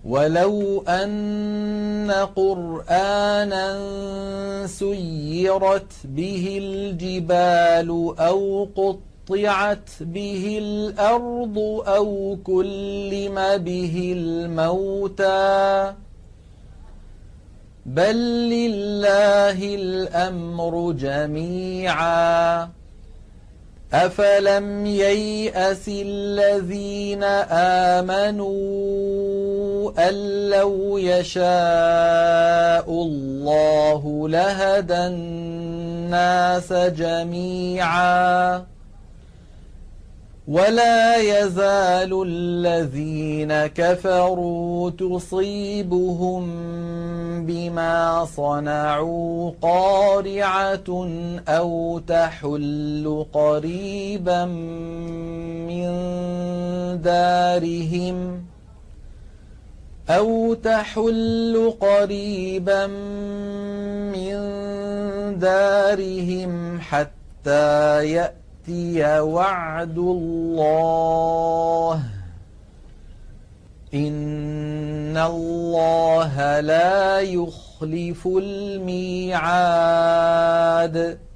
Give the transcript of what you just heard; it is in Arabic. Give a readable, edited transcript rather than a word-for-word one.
ولو أن قرآنا سيرت به الجبال أو قطعت به الأرض أو كلم به الموتى بل لله الأمر جميعا أفلم ييأس الذين آمنوا أن لو يشاء الله لهدى الناس جميعا ولا يزال الذين كفروا تصيبهم بما صنعوا قارعة أو تحل قريبا من دارهم حتى يأتي وعد الله إن الله لا يخلف الميعاد